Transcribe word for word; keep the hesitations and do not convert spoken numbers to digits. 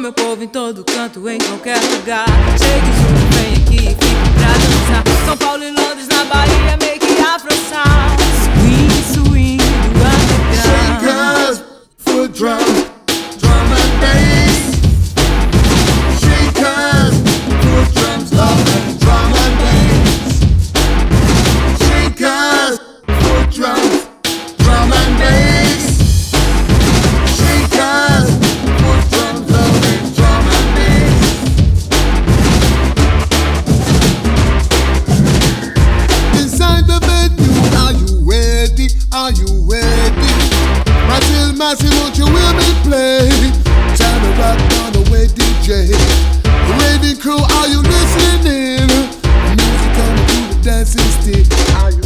meu povo em todo canto, em qualquer lugar. Chegue junto, vem aqui e fique pra dançar. São Paulo e Londres, na Bahia, make Afro sound. Swing, swing, do underground. Shakers, foot drums, drum and bass. Shakers, foot drums, love and drum and bass. Shakers, foot drums, drum and bass. Shakers, foot drums, love and drum and bass. Inside the venue, are you ready? Are you ready? Massive, massive, won't you hear me play? Time to rock on the way, D J. The raving crew, are you listening? Music coming to the dancing stick. Are you